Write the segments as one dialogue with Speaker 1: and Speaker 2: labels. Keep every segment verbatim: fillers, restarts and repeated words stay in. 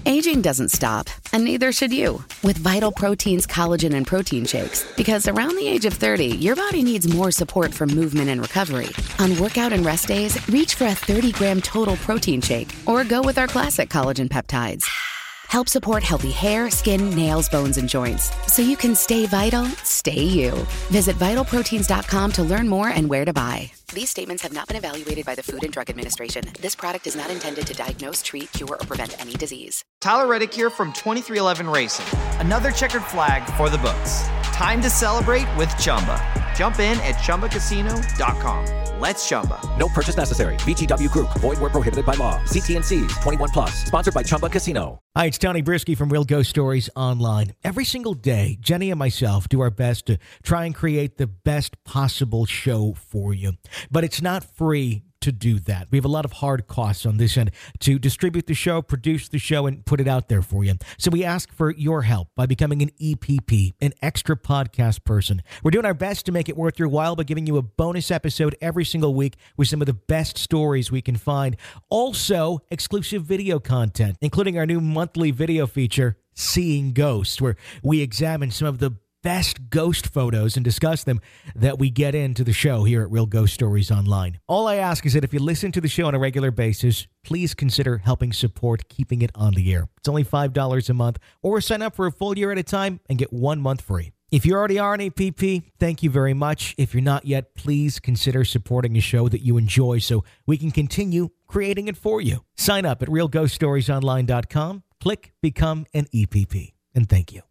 Speaker 1: Aging doesn't stop, and neither should you, with Vital Protein's collagen and protein shakes. Because around the age of thirty, your body needs more support for movement and recovery. On workout and rest days, reach for a thirty-gram total protein shake, or go with our classic collagen peptides. Help support healthy hair, skin, nails, bones, and joints. So you can stay vital, stay you. Visit vital proteins dot com to learn more and where to buy. These statements have not been evaluated by the Food and Drug Administration. This product is not intended to diagnose, treat, cure, or prevent any disease.
Speaker 2: Tyler Reddick here from twenty-three eleven Racing. Another checkered flag for the books. Time to celebrate with Chumba. Jump in at chumba casino dot com. Let's Chumba.
Speaker 3: No purchase necessary. V G W Group. Void where prohibited by law. See T and C's. twenty-one plus. Sponsored by Chumba Casino.
Speaker 4: Hi, it's Tony Brisky from Real Ghost Stories Online. Every single day, Jenny and myself do our best to try and create the best possible show for you. But it's not free to do that. We have a lot of hard costs on this end to distribute the show, produce the show, and put it out there for you. So we ask for your help by becoming an E P P, an extra podcast person. We're doing our best to make it worth your while by giving you a bonus episode every single week with some of the best stories we can find. Also, exclusive video content, including our new monthly video feature, Seeing Ghosts, where we examine some of the best ghost photos and discuss them that we get into the show here at Real Ghost Stories Online. All I ask is that if you listen to the show on a regular basis, please consider helping support keeping it on the air. It's only five dollars a month, or sign up for a full year at a time and get one month free. If you already are an A P P, thank you very much. If you're not yet, please consider supporting a show that you enjoy so we can continue creating it for you. Sign up at real ghost stories online dot com, click Become an E P P, and thank you.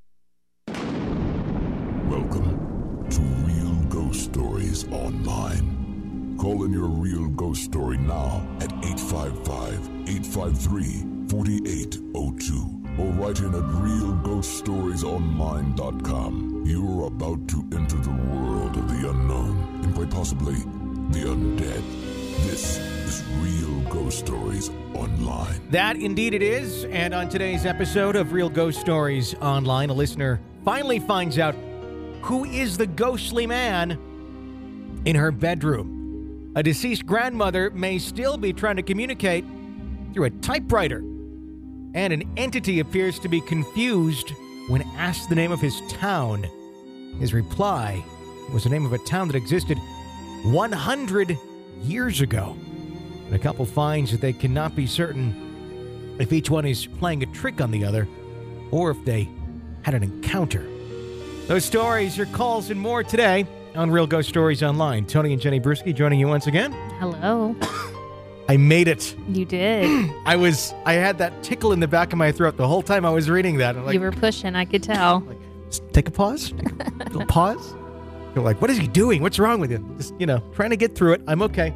Speaker 5: Welcome to Real Ghost Stories Online. Call in your real ghost story now at eight five five, eight five three, four eight zero two or write in at real ghost stories online dot com. You're about to enter the world of the unknown and quite possibly the undead. This is Real Ghost Stories Online.
Speaker 4: That indeed it is. And on today's episode of Real Ghost Stories Online, a listener finally finds out who is the ghostly man in her bedroom. A deceased grandmother may still be trying to communicate through a typewriter. And an entity appears to be confused when asked the name of his town. His reply was the name of a town that existed one hundred years ago. And a couple finds that they cannot be certain if each one is playing a trick on the other or if they had an encounter. Those stories, your calls, and more today on Real Ghost Stories Online. Tony and Jenny Brisky joining you once again.
Speaker 6: Hello.
Speaker 4: I made it.
Speaker 6: You did.
Speaker 4: I was, I had that tickle in the back of my throat the whole time I was reading that. I'm like,
Speaker 6: you were pushing, I could tell.
Speaker 4: Like, just take a pause. Take a little pause. You're like, what is he doing? What's wrong with you? Just, you know, trying to get through it. I'm okay.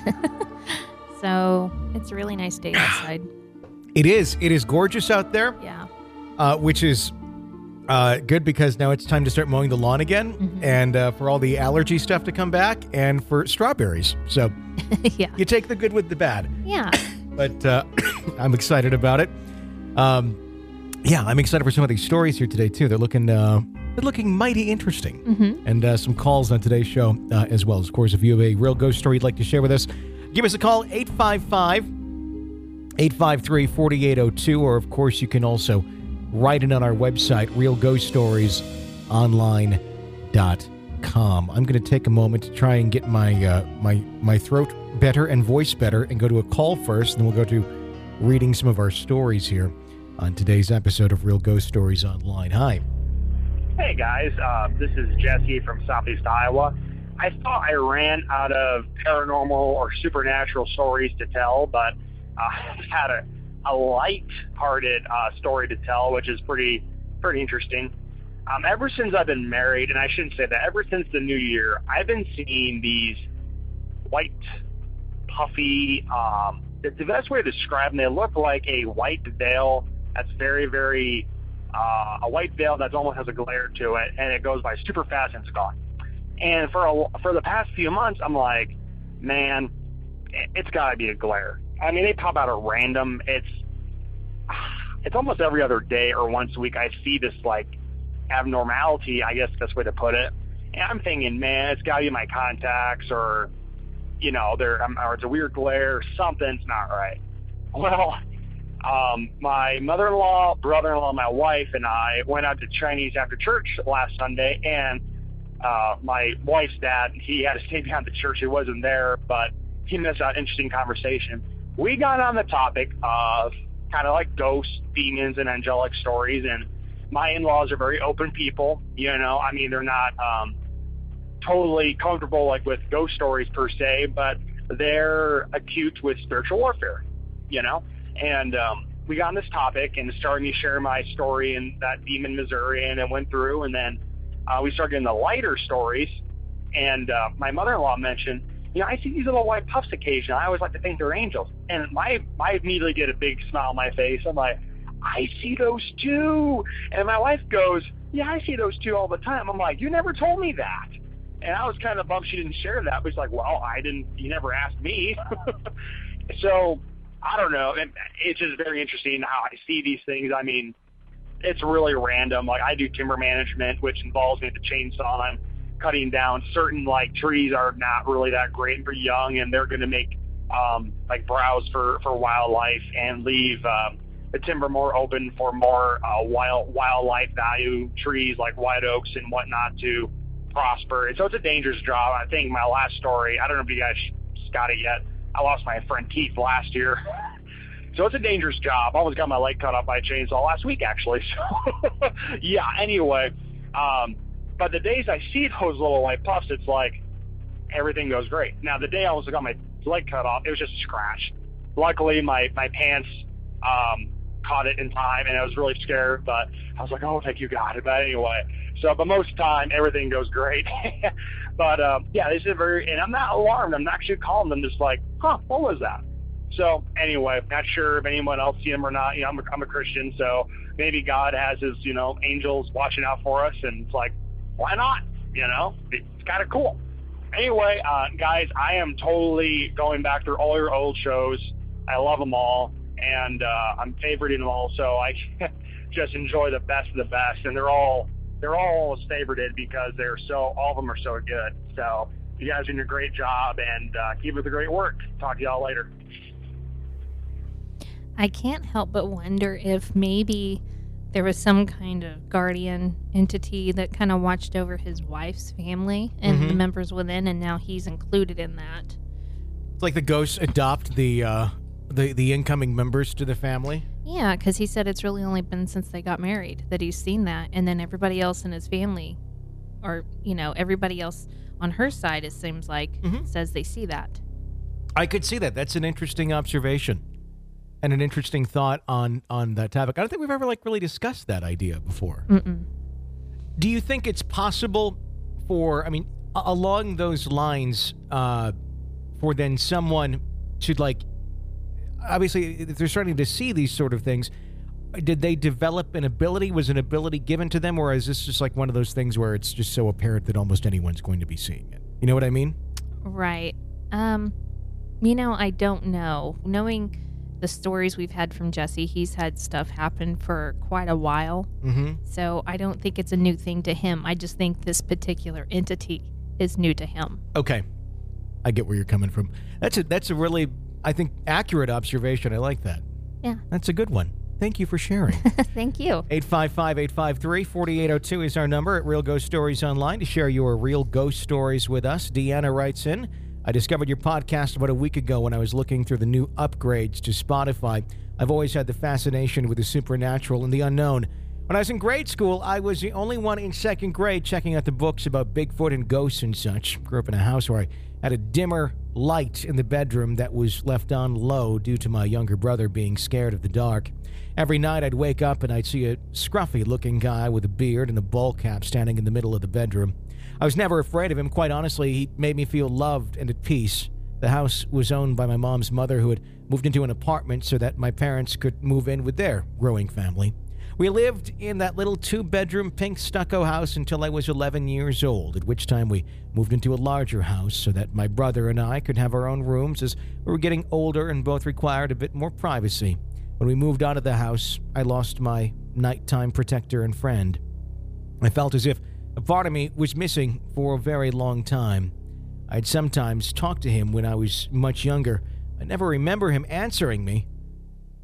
Speaker 6: So, it's a really nice day outside.
Speaker 4: It is. It is gorgeous out there.
Speaker 6: Yeah.
Speaker 4: Uh, which is uh, good because now it's time to start mowing the lawn again
Speaker 6: Mm-hmm.
Speaker 4: and uh, for all the allergy stuff to come back and for strawberries. So
Speaker 6: yeah.
Speaker 4: You take the good with the bad.
Speaker 6: Yeah.
Speaker 4: But uh, I'm excited about it. Um, yeah, I'm excited for some of these stories here today, too. They're looking uh, they're looking mighty interesting.
Speaker 6: Mm-hmm.
Speaker 4: And uh, some calls on today's show uh, as well. Of course, if you have a real ghost story you'd like to share with us, give us a call, eight five five, eight five three, four eight zero two. Or, of course, you can also write it on our website, real ghost stories online dot com. I'm going to take a moment to try and get my uh, my my throat better and voice better and go to a call first, and then we'll go to reading some of our stories here on today's episode of Real Ghost Stories Online. Hi.
Speaker 7: Hey guys, uh, this is Jesse from Southeast Iowa. I thought I ran out of paranormal or supernatural stories to tell, but uh, I had a, a light-hearted uh, story to tell, which is pretty pretty interesting. Um, ever since I've been married, and I shouldn't say that, ever since the new year, I've been seeing these white, puffy, um, the, the best way to describe them, they look like a white veil that's very, very, uh, a white veil that almost has a glare to it, and it goes by super fast and it's gone. And for a, for the past few months, I'm like, man, it's got to be a glare. I mean, they pop out at random. It's it's almost every other day or once a week I see this, like, abnormality, I guess that's the way to put it. And I'm thinking, man, it's got to be my contacts or, you know, there, or it's a weird glare, something's not right. Well, Um, my mother-in-law, brother-in-law, my wife, and I went out to Chinese after church last Sunday, and uh, my wife's dad, he had to stay behind the church. He wasn't there, but he missed out an interesting conversation. We got on the topic of kind of like ghosts, demons, and angelic stories, and my in-laws are very open people. You know, I mean, they're not um, totally comfortable like with ghost stories per se, but they're acute with spiritual warfare, you know? And um, we got on this topic and started me share my story in that demon Missouri, and it went through, and then uh, we started getting the lighter stories, and uh, my mother-in-law mentioned, you know, I see these little white puffs occasionally. I always like to think they're angels. And my, I immediately get a big smile on my face. I'm like, I see those too. And my wife goes, yeah, I see those too all the time. I'm like, you never told me that. And I was kind of bummed she didn't share that. But she's like, well, I didn't, you never asked me. So I don't know. And it's just very interesting how I see these things. I mean, it's really random. Like I do timber management, which involves me with the chainsaw. I'm cutting down certain like trees are not really that great for young, and they're going to make um, like browse for, for wildlife and leave um, the timber more open for more uh, wild wildlife value trees like white oaks and whatnot to prosper. And so it's a dangerous job. I think my last story, I don't know if you guys got it yet. I lost my friend Keith last year. So it's a dangerous job. I almost got my leg cut off by a chainsaw last week, actually. So yeah, anyway. Um, but the days I see those little white puffs, it's like everything goes great. Now, the day I almost got my leg cut off, it was just a scratch. Luckily, my, my pants um, caught it in time, and I was really scared. But I was like, oh, thank you, God. But anyway, so but most of the time, everything goes great. But, um, yeah, this is very – and I'm not alarmed. I'm actually calling them just like, huh, what was that? So, anyway, not sure if anyone else see them or not. You know, I'm a, I'm a Christian, so maybe God has his, you know, angels watching out for us, and it's like, why not? You know, it's kind of cool. Anyway, uh, guys, I am totally going back through all your old shows. I love them all, and uh, I'm favoriting them all, so I just enjoy the best of the best, and they're all they're all favorited because they're so all of them are so good. So you guys are doing a great job, and uh, keep up the great work. Talk to y'all later.
Speaker 6: I can't help but wonder if maybe there was some kind of guardian entity that kind of watched over his wife's family and
Speaker 4: Mm-hmm.
Speaker 6: the members within, and now he's included in that.
Speaker 4: It's like the ghosts adopt the uh, the the incoming members to the family.
Speaker 6: Yeah, because he said it's really only been since they got married that he's seen that, and then everybody else in his family, or, you know, everybody else on her side, it seems like,
Speaker 4: Mhm.
Speaker 6: says they see that.
Speaker 4: I could see that. That's an interesting observation and an interesting thought on on that topic. I don't think we've ever like really discussed that idea before.
Speaker 6: Mm-mm.
Speaker 4: Do you think it's possible for, I mean, a- along those lines, uh, for then someone to like, obviously, if they're starting to see these sort of things, did they develop an ability? Was an ability given to them, or is this just like one of those things where it's just so apparent that almost anyone's going to be seeing it? You know what I mean?
Speaker 6: Right. Um, you know, I don't know. Knowing the stories we've had from Jesse, he's had stuff happen for quite a while.
Speaker 4: Mm-hmm.
Speaker 6: So I don't think it's a new thing to him. I just think this particular entity is new to him.
Speaker 4: Okay. I get where you're coming from. That's a that's a really, I think, accurate observation. I like that.
Speaker 6: Yeah.
Speaker 4: That's a good one. Thank you for sharing.
Speaker 6: Thank you.
Speaker 4: eight five five, eight five three, four eight zero two is our number at Real Ghost Stories Online to share your real ghost stories with us. Deanna writes in, I discovered your podcast about a week ago when I was looking through the new upgrades to Spotify. I've always had the fascination with the supernatural and the unknown. When I was in grade school, I was the only one in second grade checking out the books about Bigfoot and ghosts and such. Grew up in a house where I had a dimmer light in the bedroom that was left on low due to my younger brother being scared of the dark. Every night I'd wake up and I'd see a scruffy-looking guy with a beard and a ball cap standing in the middle of the bedroom. I was never afraid of him. Quite honestly, he made me feel loved and at peace. The house was owned by my mom's mother, who had moved into an apartment so that my parents could move in with their growing family. We lived in that little two-bedroom pink stucco house until I was eleven years old, at which time we moved into a larger house so that my brother and I could have our own rooms as we were getting older and both required a bit more privacy. When we moved out of the house, I lost my nighttime protector and friend. I felt as if a part of me was missing for a very long time. I'd sometimes talk to him when I was much younger. I never remember him answering me.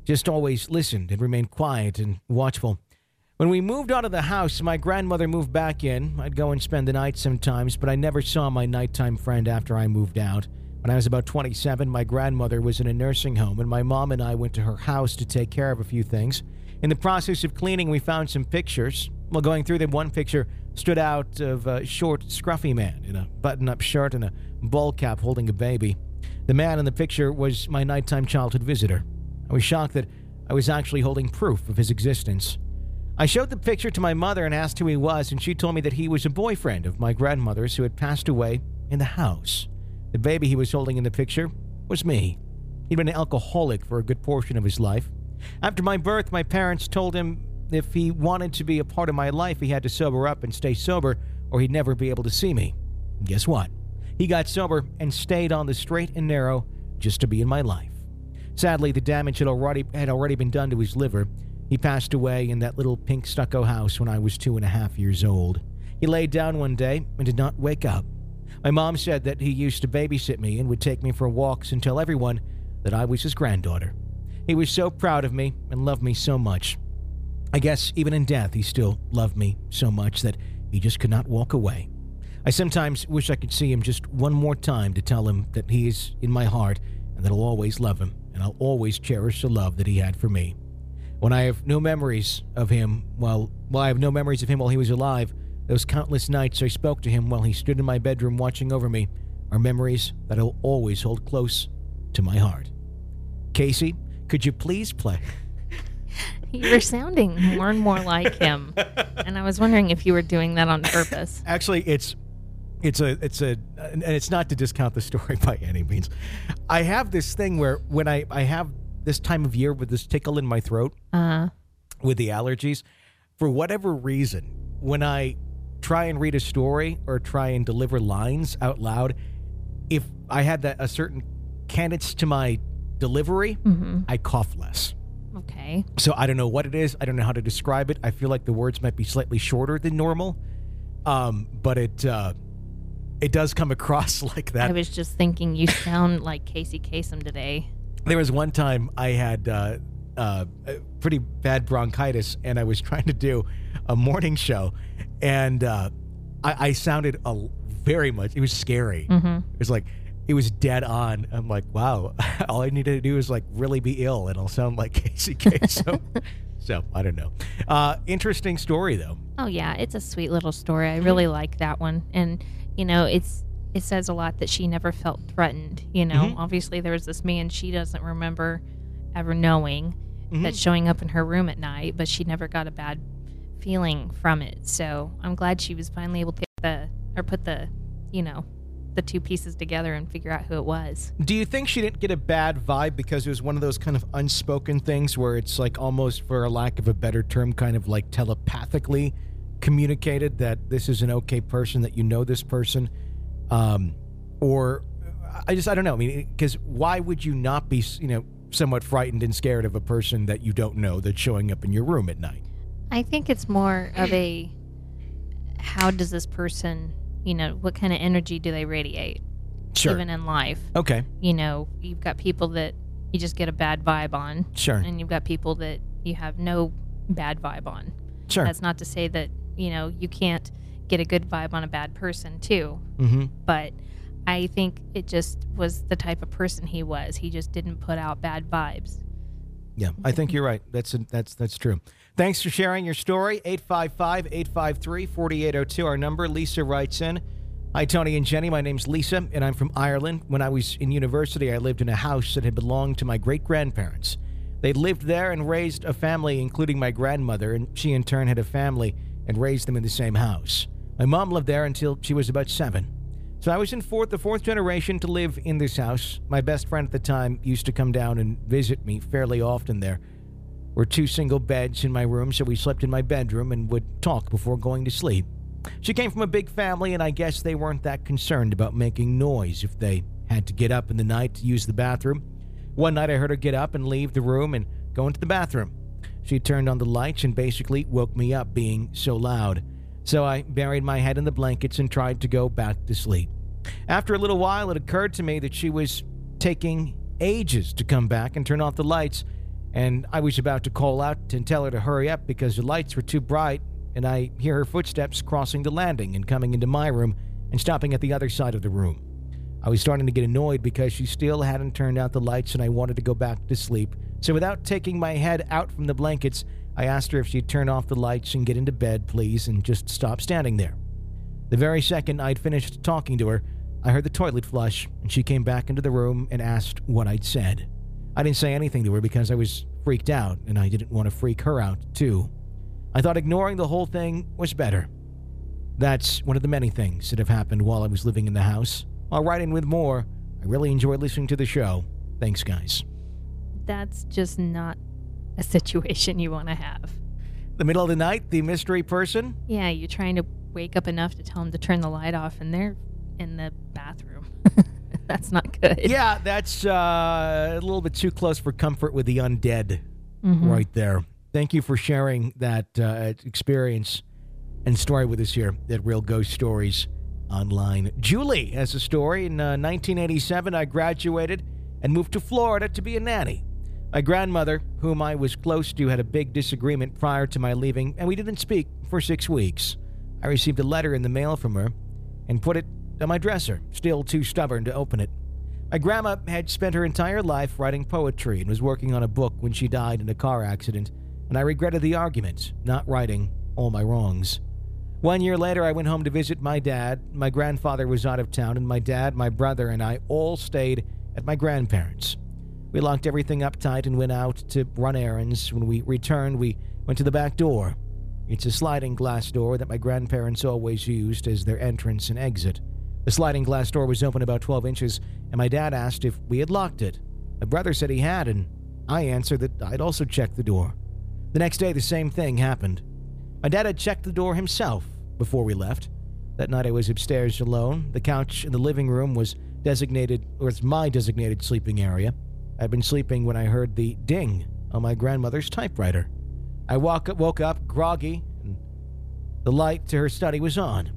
Speaker 4: just always listened and remained quiet and watchful. When we moved out of the house, my grandmother moved back in. I'd go and spend the night sometimes, but I never saw my nighttime friend after I moved out. When I was about twenty-seven, my grandmother was in a nursing home, and my mom and I went to her house to take care of a few things. In the process of cleaning, we found some pictures. While going through them, one picture stood out of a short, scruffy man in a button-up shirt and a ball cap holding a baby. The man in the picture was my nighttime childhood visitor. I was shocked that I was actually holding proof of his existence. I showed the picture to my mother and asked who he was, and she told me that he was a boyfriend of my grandmother's who had passed away in the house. The baby he was holding in the picture was me. He'd been an alcoholic for a good portion of his life. After my birth, my parents told him if he wanted to be a part of my life, he had to sober up and stay sober, or he'd never be able to see me. And guess what? He got sober and stayed on the straight and narrow just to be in my life. Sadly, the damage had already, had already been done to his liver. He passed away in that little pink stucco house when I was two and a half years old. He laid down one day and did not wake up. My mom said that he used to babysit me and would take me for walks and tell everyone that I was his granddaughter. He was so proud of me and loved me so much. I guess even in death, he still loved me so much that he just could not walk away. I sometimes wish I could see him just one more time to tell him that he is in my heart and that I'll always love him and I'll always cherish the love that he had for me. When I have no memories of him while, while I have no memories of him while he was alive, those countless nights I spoke to him while he stood in my bedroom watching over me are memories that I'll always hold close to my heart. Casey, could you please play?
Speaker 6: You were sounding more and more like him, and I was wondering if you were doing that on purpose.
Speaker 4: Actually, it's it's a it's a and it's not to discount the story by any means. I have this thing where when I I have this time of year with this tickle in my throat,
Speaker 6: uh-huh.
Speaker 4: with the allergies, for whatever reason, when I try and read a story or try and deliver lines out loud, if I had that a certain cadence to my delivery,
Speaker 6: mm-hmm.
Speaker 4: I cough less.
Speaker 6: Okay.
Speaker 4: So I don't know what it is. I don't know how to describe it. I feel like the words might be slightly shorter than normal, um, but it uh, it does come across like that.
Speaker 6: I was just thinking you sound like Casey Kasem today.
Speaker 4: There was one time I had uh, uh, a pretty bad bronchitis, and I was trying to do a morning show, and uh, I, I sounded a, very much. It was scary.
Speaker 6: Mm-hmm.
Speaker 4: It was like. It was dead on. I'm like, wow, all I need to do is like really be ill and I'll sound like Casey Kasem. So, I don't know. Uh, interesting story, though.
Speaker 6: Oh, yeah. It's a sweet little story. I really like that one. And, you know, it's it says a lot that she never felt threatened. You know,
Speaker 4: Mm-hmm.
Speaker 6: obviously there was this man she doesn't remember ever knowing
Speaker 4: Mm-hmm.
Speaker 6: that's showing up in her room at night, but she never got a bad feeling from it. So I'm glad she was finally able to get the, or put the, you know, the two pieces together and figure out who it was.
Speaker 4: Do you think she didn't get a bad vibe because it was one of those kind of unspoken things where it's like almost, for a lack of a better term, kind of like telepathically communicated that this is an okay person, that you know this person? Um, or I just, I don't know. I mean, because why would you not be, you know, somewhat frightened and scared of a person that you don't know that's showing up in your room at night?
Speaker 6: I think it's more of a, how does this person, you know, what kind of energy do they radiate?
Speaker 4: Sure.
Speaker 6: Even in life.
Speaker 4: Okay.
Speaker 6: You know, you've got people that you just get a bad vibe on.
Speaker 4: Sure.
Speaker 6: And you've got people that you have no bad vibe on.
Speaker 4: Sure.
Speaker 6: That's not to say that, you know, you can't get a good vibe on a bad person too.
Speaker 4: Mm-hmm.
Speaker 6: But I think it just was the type of person he was. He just didn't put out bad vibes.
Speaker 4: Yeah, I think you're right. That's a, that's that's true. Thanks for sharing your story. eight five five, eight five three, four eight zero two, our number. Lisa writes in, hi, Tony and Jenny. My name's Lisa, and I'm from Ireland. When I was in university, I lived in a house that had belonged to my great-grandparents. They'd lived there and raised a family, including my grandmother, and she in turn had a family and raised them in the same house. My mom lived there until she was about seven. So I was in fourth, the fourth generation to live in this house. My best friend at the time used to come down and visit me fairly often there. There were two single beds in my room, so we slept in my bedroom and would talk before going to sleep. She came from a big family, and I guess they weren't that concerned about making noise if they had to get up in the night to use the bathroom. One night I heard her get up and leave the room and go into the bathroom. She turned on the lights and basically woke me up being so loud. So I buried my head in the blankets and tried to go back to sleep. After a little while, it occurred to me that she was taking ages to come back and turn off the lights, and I was about to call out and tell her to hurry up because the lights were too bright, and I hear her footsteps crossing the landing and coming into my room and stopping at the other side of the room. I was starting to get annoyed because she still hadn't turned out the lights and I wanted to go back to sleep. So without taking my head out from the blankets, I asked her if she'd turn off the lights and get into bed, please, and just stop standing there. The very second I'd finished talking to her, I heard the toilet flush, and she came back into the room and asked what I'd said. I didn't say anything to her because I was freaked out, and I didn't want to freak her out, too. I thought ignoring the whole thing was better. That's one of the many things that have happened while I was living in the house. I'll write in with more. I really enjoy listening to the show. Thanks, guys.
Speaker 6: That's just not a situation you want to have.
Speaker 4: The middle of the night, the mystery person?
Speaker 6: Yeah, you're trying to wake up enough to tell them to turn the light off, and they're in the bathroom. That's not good.
Speaker 4: Yeah, that's uh, a little bit too close for comfort with the undead mm-hmm. right there. Thank you for sharing that uh, experience and story with us here at Real Ghost Stories Online. Julie has a story. In uh, nineteen eighty-seven, I graduated and moved to Florida to be a nanny. My grandmother, whom I was close to, had a big disagreement prior to my leaving, and we didn't speak for six weeks. I received a letter in the mail from her and put it on my dresser, still too stubborn to open it. My grandma had spent her entire life writing poetry and was working on a book when she died in a car accident, and I regretted the argument, not righting all my wrongs. One year later, I went home to visit my dad. My grandfather was out of town, and my dad, my brother, and I all stayed at my grandparents'. We locked everything up tight and went out to run errands. When we returned, we went to the back door. It's a sliding glass door that my grandparents always used as their entrance and exit. The sliding glass door was open about twelve inches, and my dad asked if we had locked it. My brother said he had, and I answered that I'd also checked the door. The next day, the same thing happened. My dad had checked the door himself before we left. That night, I was upstairs alone. The couch in the living room was designated, or it's my designated sleeping area. I'd been sleeping when I heard the ding on my grandmother's typewriter. I woke up, woke up groggy, and the light to her study was on.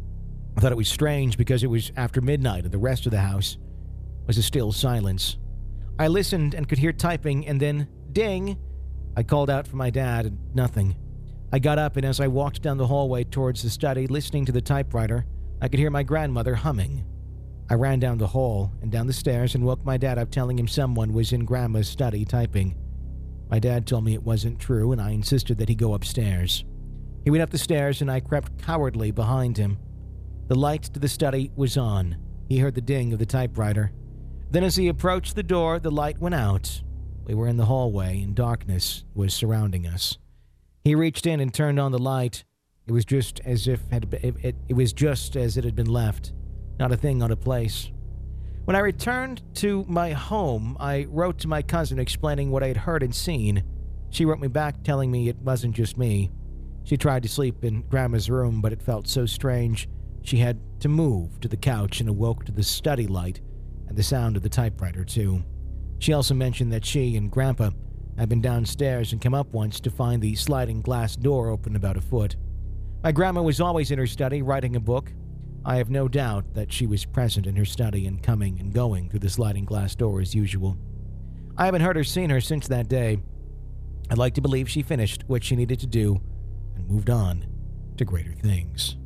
Speaker 4: I thought it was strange because it was after midnight and the rest of the house was a still silence. I listened and could hear typing, and then ding. I called out for my dad, and nothing. I got up, and as I walked down the hallway towards the study, listening to the typewriter, I could hear my grandmother humming. I ran down the hall and down the stairs and woke my dad up, telling him someone was in Grandma's study typing. My dad told me it wasn't true, and I insisted that he go upstairs. He went up the stairs, and I crept cowardly behind him. The light to the study was on. He heard the ding of the typewriter. Then as he approached the door, the light went out. We were in the hallway, and darkness was surrounding us. He reached in and turned on the light. It was just as if had been, it, it, it was just as it had been left. Not a thing out of place. When I returned to my home, I wrote to my cousin explaining what I had heard and seen. She wrote me back telling me it wasn't just me. She tried to sleep in Grandma's room, but it felt so strange she had to move to the couch and awoke to the study light and the sound of the typewriter, too. She also mentioned that she and Grandpa had been downstairs and come up once to find the sliding glass door open about a foot. My grandma was always in her study writing a book. I have no doubt that she was present in her study and coming and going through the sliding glass door as usual. I haven't heard or seen her since that day. I'd like to believe she finished what she needed to do and moved on to greater things.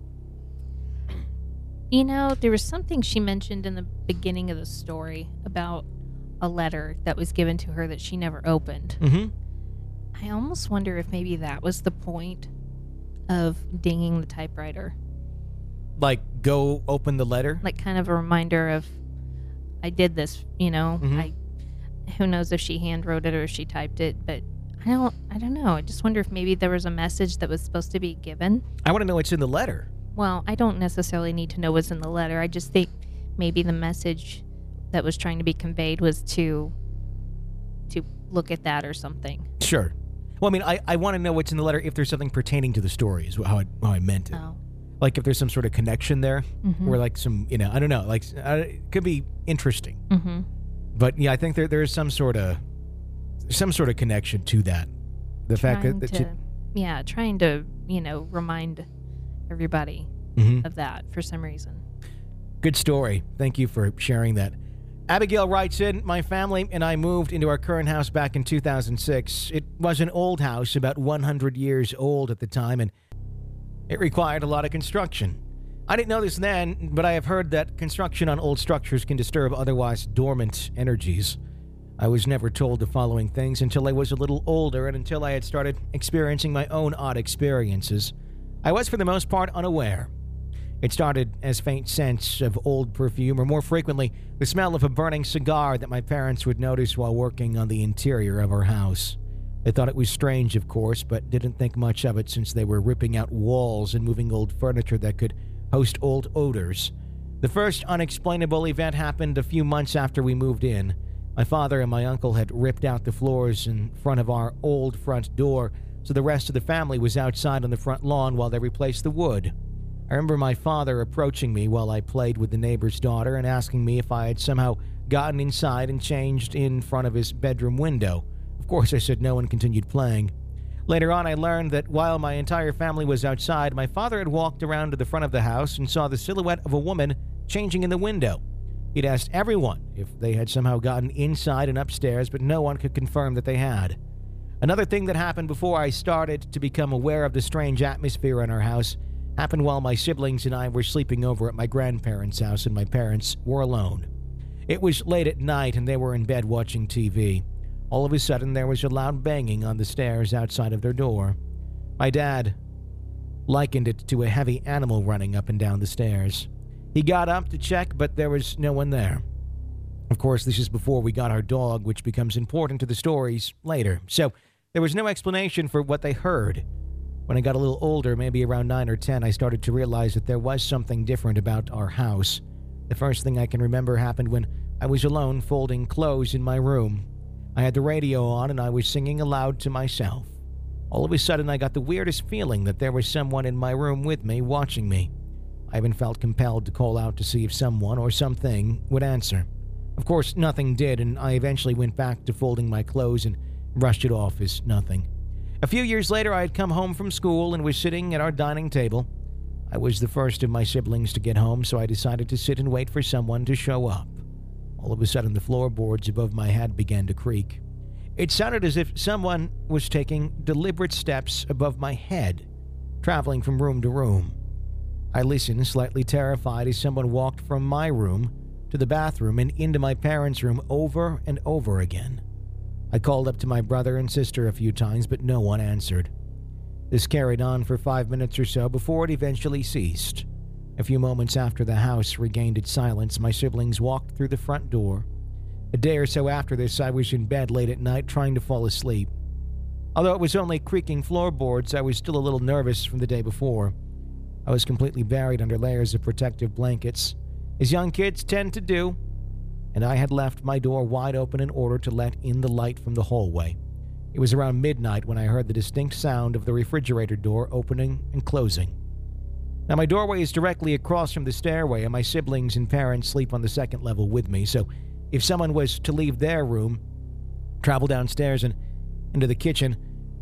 Speaker 6: You know, there was something she mentioned in the beginning of the story about a letter that was given to her that she never opened.
Speaker 4: Mm-hmm.
Speaker 6: I almost wonder if maybe that was the point of dinging the typewriter.
Speaker 4: Like, go open the letter?
Speaker 6: Like, kind of a reminder of, I did this, you know.
Speaker 4: Mm-hmm.
Speaker 6: I, who knows if she hand wrote it or if she typed it, but I don't, I don't know. I just wonder if maybe there was a message that was supposed to be given.
Speaker 4: I want to know what's in the letter.
Speaker 6: Well, I don't necessarily need to know what's in the letter. I just think maybe the message that was trying to be conveyed was to to look at that or something.
Speaker 4: Sure. Well, I mean, I, I want to know what's in the letter if there's something pertaining to the story is how I, how I meant it.
Speaker 6: Oh.
Speaker 4: Like if there's some sort of connection there,
Speaker 6: mm-hmm.
Speaker 4: or like some, you know, I don't know, like uh, it could be interesting.
Speaker 6: Mm-hmm.
Speaker 4: But yeah, I think there there is some sort of some sort of connection to that. The
Speaker 6: trying
Speaker 4: fact that, that
Speaker 6: to,
Speaker 4: you,
Speaker 6: yeah, trying to you know remind everybody
Speaker 4: mm-hmm.
Speaker 6: of that for some reason.
Speaker 4: Good story. Thank you for sharing that. Abigail writes in, my family and I moved into our current house back in two thousand six. It was an old house, about one hundred years old at the time, and it required a lot of construction. I didn't know this then, but I have heard that construction on old structures can disturb otherwise dormant energies. I was never told the following things until I was a little older and until I had started experiencing my own odd experiences. I was for the most part unaware. It started as faint scents of old perfume, or more frequently, the smell of a burning cigar that my parents would notice while working on the interior of our house. They thought it was strange, of course, but didn't think much of it since they were ripping out walls and moving old furniture that could host old odors. The first unexplainable event happened a few months after we moved in. My father and my uncle had ripped out the floors in front of our old front door, so the rest of the family was outside on the front lawn while they replaced the wood. I remember my father approaching me while I played with the neighbor's daughter and asking me if I had somehow gotten inside and changed in front of his bedroom window. Of course, I said no and continued playing. Later on, I learned that while my entire family was outside, my father had walked around to the front of the house and saw the silhouette of a woman changing in the window. He'd asked everyone if they had somehow gotten inside and upstairs, but no one could confirm that they had. Another thing that happened before I started to become aware of the strange atmosphere in our house happened while my siblings and I were sleeping over at my grandparents' house and my parents were alone. It was late at night and they were in bed watching T V. All of a sudden, there was a loud banging on the stairs outside of their door. My dad likened it to a heavy animal running up and down the stairs. He got up to check, but there was no one there. Of course, this is before we got our dog, which becomes important to the stories later. So there was no explanation for what they heard. When I got a little older, maybe around nine or ten, I started to realize that there was something different about our house. The first thing I can remember happened when I was alone folding clothes in my room. I had the radio on and I was singing aloud to myself. All of a sudden, I got the weirdest feeling that there was someone in my room with me watching me. I even felt compelled to call out to see if someone or something would answer. Of course, nothing did, and I eventually went back to folding my clothes and brushed it off as nothing. A few years later, I had come home from school and was sitting at our dining table. I was the first of my siblings to get home, so I decided to sit and wait for someone to show up. All of a sudden, the floorboards above my head began to creak. It sounded as if someone was taking deliberate steps above my head, traveling from room to room. I listened, slightly terrified, as someone walked from my room to the bathroom and into my parents' room over and over again. I called up to my brother and sister a few times, but no one answered. This carried on for five minutes or so before it eventually ceased. A few moments after the house regained its silence, my siblings walked through the front door. A day or so after this, I was in bed late at night trying to fall asleep. Although it was only creaking floorboards, I was still a little nervous from the day before. I was completely buried under layers of protective blankets, as young kids tend to do, and I had left my door wide open in order to let in the light from the hallway. It was around midnight when I heard the distinct sound of the refrigerator door opening and closing. Now, my doorway is directly across from the stairway, and my siblings and parents sleep on the second level with me, so if someone was to leave their room, travel downstairs and into the kitchen,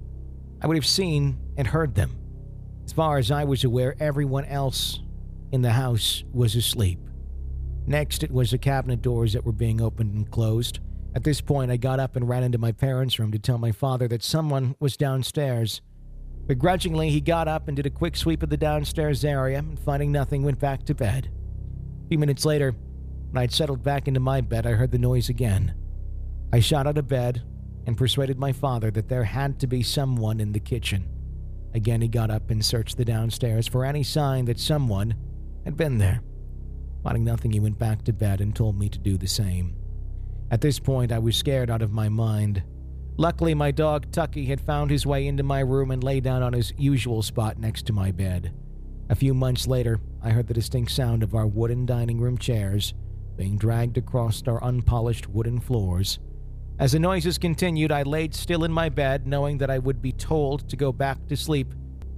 Speaker 4: I would have seen and heard them. As far as I was aware, everyone else in the house was asleep. Next, it was the cabinet doors that were being opened and closed. At this point, I got up and ran into my parents' room to tell my father that someone was downstairs. Begrudgingly, he got up and did a quick sweep of the downstairs area, and finding nothing, went back to bed. A few minutes later, when I'd settled back into my bed, I heard the noise again. I shot out of bed and persuaded my father that there had to be someone in the kitchen. Again, he got up and searched the downstairs for any sign that someone had been there. Finding nothing, he went back to bed and told me to do the same. At this point, I was scared out of my mind. Luckily, my dog Tucky had found his way into my room and lay down on his usual spot next to my bed. A few months later, I heard the distinct sound of our wooden dining room chairs being dragged across our unpolished wooden floors. As the noises continued, I laid still in my bed, knowing that I would be told to go back to sleep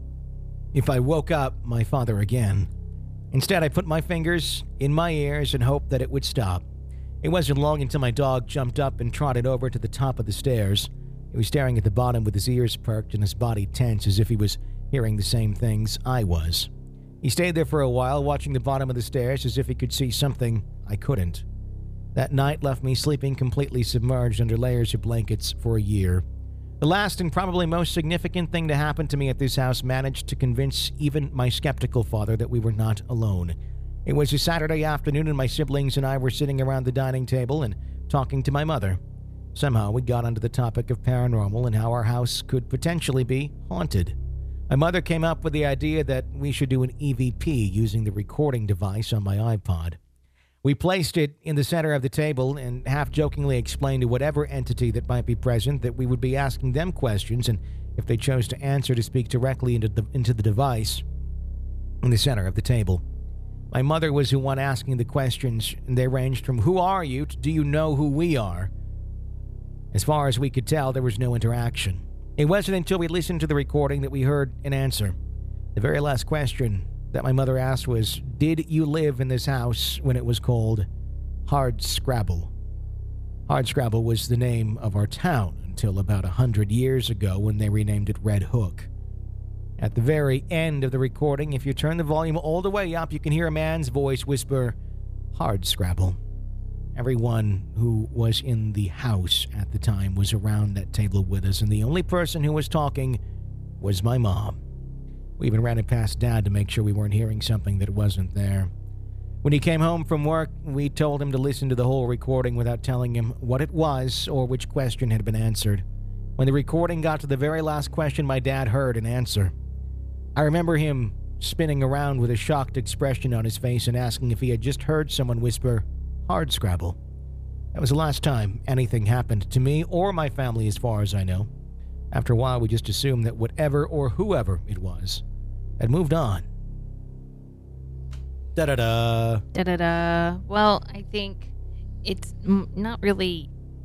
Speaker 4: if I woke up my father again. Instead, I put my fingers in my ears and hoped that it would stop. It wasn't long until my dog jumped up and trotted over to the top of the stairs. He was staring at the bottom with his ears perked and his body tense as if he was hearing the same things I was. He stayed there for a while, watching the bottom of the stairs as if he could see something I couldn't. That night left me sleeping completely submerged under layers of blankets for a year. The last and probably most significant thing to happen to me at this house managed to convince even my skeptical father that we were not alone. It was a Saturday afternoon and my siblings and I were sitting around the dining table and talking to my mother. Somehow we got onto the topic of paranormal and how our house could potentially be haunted. My mother came up with the idea that we should do an E V P using the recording device on my iPod. We placed it in the center of the table and half-jokingly explained to whatever entity that might be present that we would be asking them questions, and if they chose to answer, to speak directly into the, into the device in the center of the table. My mother was the one asking the questions, and they ranged from "Who are you?" to "Do you know who we are?" As far as we could tell, there was no interaction. It wasn't until we listened to the recording that we heard an answer. The very last question that my mother asked was, "Did you live in this house when it was called Hardscrabble?" Hardscrabble was the name of our town until about a hundred years ago when they renamed it Red Hook. At the very end of the recording, if you turn the volume all the way up, you can hear a man's voice whisper, "Hardscrabble." Everyone who was in the house at the time was around that table with us, and the only person who was talking was my mom. We even ran it past Dad to make sure we weren't hearing something that wasn't there. When he came home from work, we told him to listen to the whole recording without telling him what it was or which question had been answered. When the recording got to the very last question, my dad heard an answer. I remember him spinning around with a shocked expression on his face and asking if he had just heard someone whisper, "Hardscrabble." That was the last time anything happened to me or my family as far as I know. After a while, we just assumed that whatever or whoever it was had moved on. Da-da-da.
Speaker 6: Da-da-da. Well, I think it's m- not really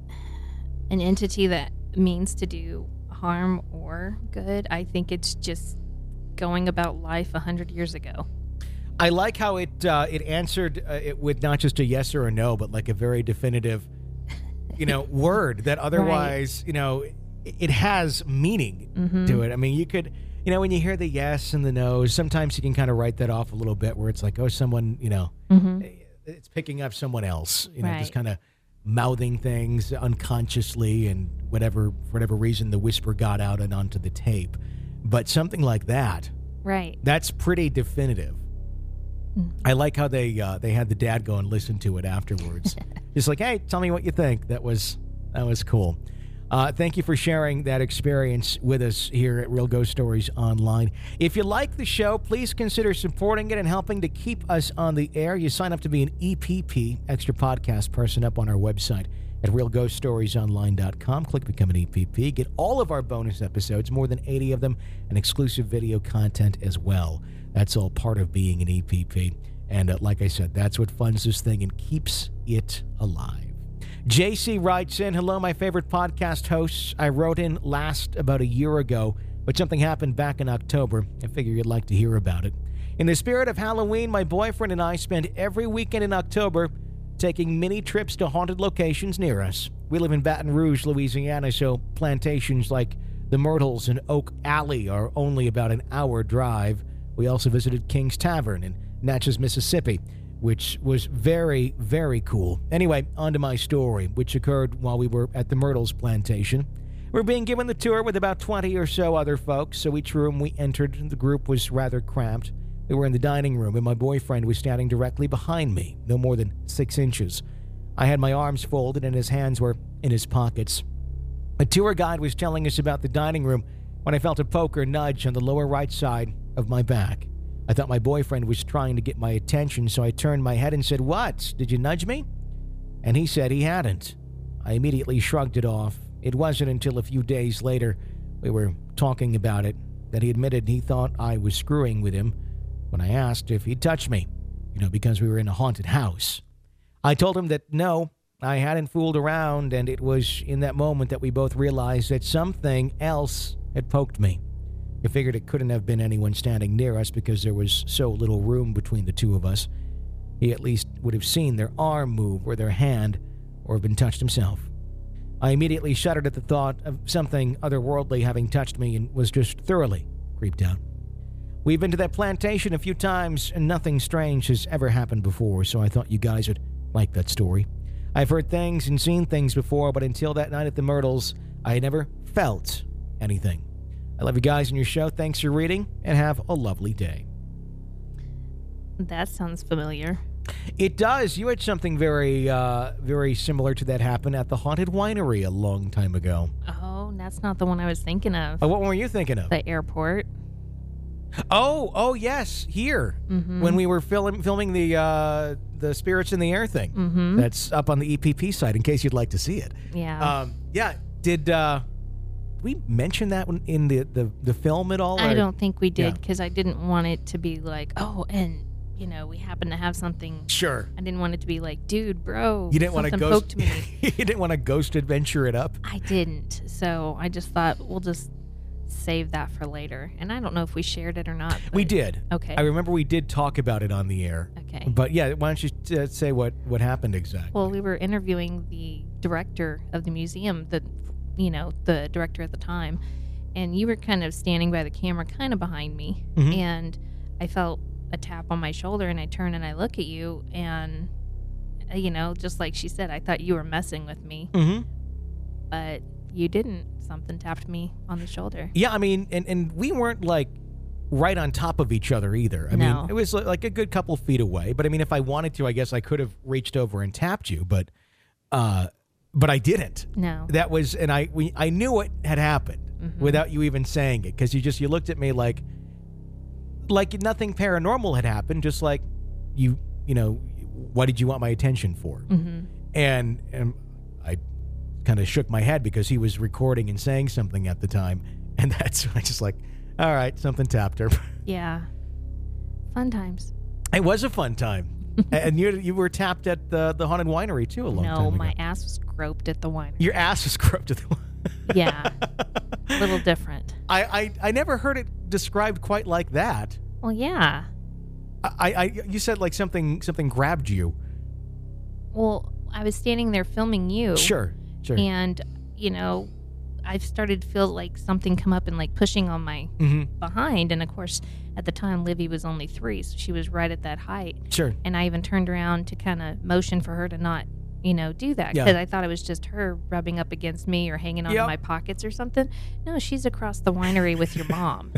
Speaker 6: an entity that means to do harm or good. I think it's just going about life a hundred years ago.
Speaker 4: I like how it uh, it answered uh, it with not just a yes or a no, but like a very definitive, you know, word that otherwise, right. you know, it, it has meaning mm-hmm. to it. I mean, you could... You know, when you hear the yes and the no's, sometimes you can kind of write that off a little bit where it's like, oh, someone, you know, mm-hmm. it's picking up someone else, you know, right. just kind of mouthing things unconsciously and whatever, for whatever reason, the whisper got out and onto the tape. But something like that,
Speaker 6: right? That's
Speaker 4: pretty definitive. Mm-hmm. I like how they uh, they had the dad go and listen to it afterwards. Just like, hey, tell me what you think. That was that was cool. Uh, thank you for sharing that experience with us here at Real Ghost Stories Online. If you like the show, please consider supporting it and helping to keep us on the air. You sign up to be an E P P, Extra Podcast Person, up on our website at real ghost stories online dot com. Click Become an E P P. Get all of our bonus episodes, more than eighty of them, and exclusive video content as well. That's all part of being an E P P. And uh, like I said, that's what funds this thing and keeps it alive. J C writes in, "Hello, my favorite podcast hosts. I wrote in last about a year ago, but something happened back in October. I figure you'd like to hear about it. In the spirit of Halloween, my boyfriend and I spend every weekend in October taking mini trips to haunted locations near us. We live in Baton Rouge, Louisiana, so plantations like the Myrtles and Oak Alley are only about an hour drive. We also visited King's Tavern in Natchez, Mississippi, which was very, very cool. Anyway, on to my story, which occurred while we were at the Myrtles plantation. We're being given the tour with about twenty or so other folks, so each room we entered, the group was rather cramped. We were in the dining room, and my boyfriend was standing directly behind me, no more than six inches. I had my arms folded, and his hands were in his pockets. A tour guide was telling us about the dining room when I felt a poke or nudge on the lower right side of my back. I thought my boyfriend was trying to get my attention, so I turned my head and said, "What? Did you nudge me?" And he said he hadn't. I immediately shrugged it off. It wasn't until a few days later, we were talking about it, that he admitted he thought I was screwing with him when I asked if he'd touch me, you know, because we were in a haunted house. I told him that no, I hadn't fooled around, and it was in that moment that we both realized that something else had poked me. I figured it couldn't have been anyone standing near us because there was so little room between the two of us. He at least would have seen their arm move or their hand or have been touched himself. I immediately shuddered at the thought of something otherworldly having touched me and was just thoroughly creeped out. We've been to that plantation a few times and nothing strange has ever happened before, so I thought you guys would like that story. I've heard things and seen things before, but until that night at the Myrtles, I had never felt anything. I love you guys and your show. Thanks for reading, and have a lovely day.
Speaker 6: That sounds familiar.
Speaker 4: It does. You had something very, uh, very similar to that happen at the Haunted Winery a long time ago.
Speaker 6: Oh, that's not the one I was thinking of.
Speaker 4: Oh, what were you thinking of?
Speaker 6: The airport.
Speaker 4: Oh, oh yes, here
Speaker 6: Mm-hmm.
Speaker 4: when we were film, filming the uh, the Spirits in the Air thing.
Speaker 6: Mm-hmm.
Speaker 4: That's up on the E P P site in case you'd like to see it.
Speaker 6: Yeah.
Speaker 4: Um, yeah. Did uh, we mention that one in the, the, the film at all?
Speaker 6: I
Speaker 4: or-
Speaker 6: don't think we did
Speaker 4: Yeah.
Speaker 6: because I didn't want it to be like, oh, and, you know, we happen to have something.
Speaker 4: Sure.
Speaker 6: I didn't want it to be like, dude, bro.
Speaker 4: You didn't want to
Speaker 6: something
Speaker 4: ghost.
Speaker 6: poked me.
Speaker 4: You didn't want to ghost adventure it up.
Speaker 6: I didn't. So I just thought we'll just save that for later. And I don't know if we shared it or not.
Speaker 4: We
Speaker 6: but-
Speaker 4: did.
Speaker 6: Okay.
Speaker 4: I remember we did talk about it on the air.
Speaker 6: Okay.
Speaker 4: But yeah, why don't you uh, say what, what happened exactly?
Speaker 6: Well, we were interviewing the director of the museum, the, you know, the director at the time, and you were kind of standing by the camera, kind of behind me,
Speaker 4: Mhm.
Speaker 6: and I felt a tap on my shoulder, and I turn and I look at you, and, uh, you know, just like she said, I thought you were messing with me,
Speaker 4: Mm-hmm.
Speaker 6: but you didn't. Something tapped me on the shoulder.
Speaker 4: Yeah, I mean, and, and we weren't like right on top of each other either. I
Speaker 6: No.
Speaker 4: mean, it was like a good couple feet away. But I mean, if I wanted to, I guess I could have reached over and tapped you, but uh, but I didn't.
Speaker 6: No.
Speaker 4: That was, and I we I knew what had happened
Speaker 6: Mhm.
Speaker 4: without you even saying it, because you just you looked at me like like nothing paranormal had happened, just like you you know, what did you want my attention for?
Speaker 6: Mm-hmm.
Speaker 4: And and I kind of shook my head because he was recording and saying something at the time, and that's when I just like, all right, something tapped her.
Speaker 6: Yeah. Fun times.
Speaker 4: It was a fun time. And you you were tapped at the the Haunted Winery too a long time
Speaker 6: No,
Speaker 4: ago.
Speaker 6: my ass was groped at the winery.
Speaker 4: Your ass was groped at the
Speaker 6: Yeah. A little different.
Speaker 4: I, I I never heard it described quite like that.
Speaker 6: Well, yeah.
Speaker 4: I, I you said like something something grabbed you.
Speaker 6: Well, I was standing there filming you.
Speaker 4: Sure, sure.
Speaker 6: And, you know, I started to feel like something come up and like pushing on my
Speaker 4: Mm-hmm.
Speaker 6: behind. And of course, at the time, Livy was only three, so she was right at that height.
Speaker 4: Sure.
Speaker 6: And I even turned around to kind of motion for her to not, you know, do that
Speaker 4: Yeah.
Speaker 6: because I thought it was just her rubbing up against me or hanging onto
Speaker 4: Yep.
Speaker 6: my pockets or something. No, she's across the winery with your mom.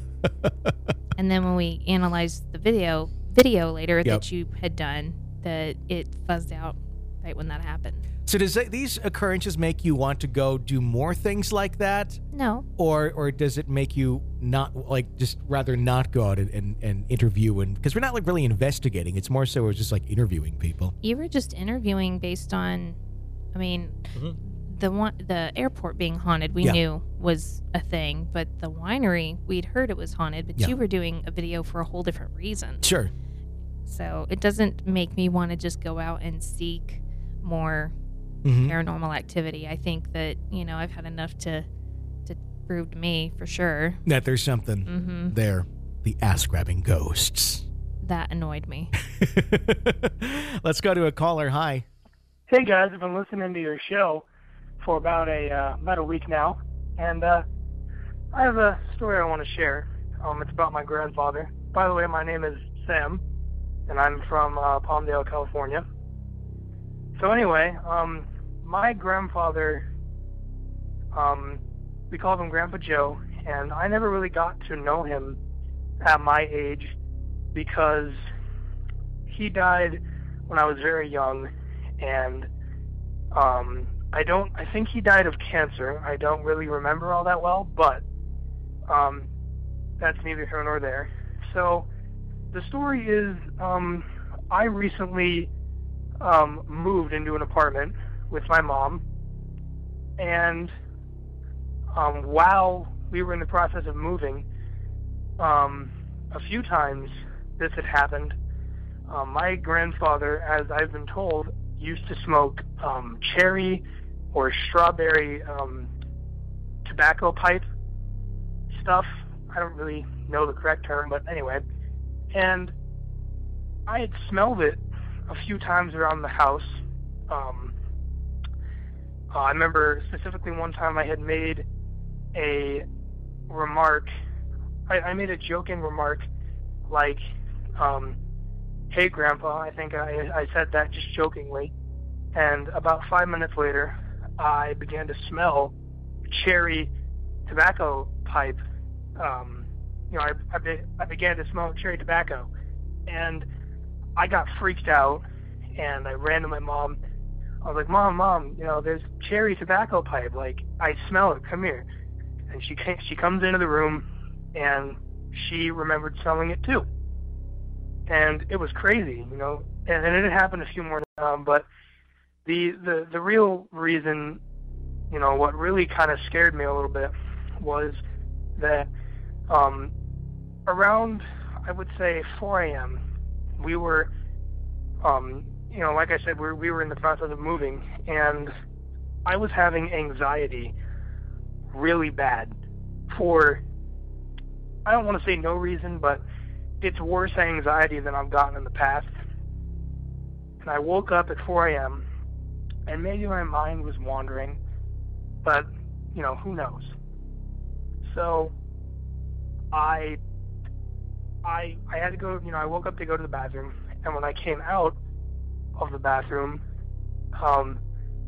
Speaker 6: And then when we analyzed the video, video later
Speaker 4: Yep.
Speaker 6: that you had done, that it fuzzed out right when that happened.
Speaker 4: So does that, these occurrences make you want to go do more things like that?
Speaker 6: No.
Speaker 4: Or or does it make you not, like, just rather not go out and, and, and interview? And because we're not, like, really investigating. It's more so we're just, like, interviewing people.
Speaker 6: You were just interviewing based on, I mean,
Speaker 4: Mhm.
Speaker 6: the one, the airport being haunted, we
Speaker 4: Yeah.
Speaker 6: knew was a thing, but the winery, we'd heard it was haunted, but
Speaker 4: Yeah.
Speaker 6: you were doing a video for a whole different reason.
Speaker 4: Sure.
Speaker 6: So it doesn't make me want to just go out and seek more
Speaker 4: Mm-hmm.
Speaker 6: paranormal activity. I think that, you know, I've had enough to to prove to me for sure.
Speaker 4: That there's something
Speaker 6: Mm-hmm.
Speaker 4: there. The ass-grabbing ghosts.
Speaker 6: That annoyed me.
Speaker 4: Let's go to a caller. Hi.
Speaker 8: Hey guys, I've been listening to your show for about a uh, about a week now, and uh, I have a story I want to share. Um, it's about my grandfather. By the way, my name is Sam, and I'm from uh, Palmdale, California. So anyway, um, my grandfather, um, we called him Grandpa Joe, and I never really got to know him at my age because he died when I was very young, and um, I don't. I think he died of cancer. I don't really remember all that well, but um, that's neither here nor there. So the story is, um, I recently um, moved into an apartment with my mom, and um, while we were in the process of moving, um, a few times this had happened. Um, my grandfather, as I've been told, used to smoke um, cherry or strawberry um, tobacco pipe stuff. I don't really know the correct term, but anyway. And I had smelled it a few times around the house. Um, uh, I remember specifically one time I had made a remark. I, I made a joking remark like, um, hey, Grandpa, I think I, I said that just jokingly. And about five minutes later, I began to smell cherry tobacco pipe. Um, you know, I, I, be, I began to smell cherry tobacco. And I got freaked out, and I ran to my mom. I was like, Mom, Mom, you know, there's cherry tobacco pipe. Like, I smell it. Come here. And she came, she comes into the room, and she remembered smelling it too. And it was crazy, you know. And, and it had happened a few more times, but the, the the real reason, you know, what really kind of scared me a little bit was that um, around, I would say, four a.m., we were, um, you know, like I said, we were, we were in the process of moving, and I was having anxiety really bad for, I don't want to say no reason, but it's worse anxiety than I've gotten in the past. And I woke up at four a.m., and maybe my mind was wandering, but, you know, who knows? So I, I, I had to go, you know, I woke up to go to the bathroom, and when I came out of the bathroom, um,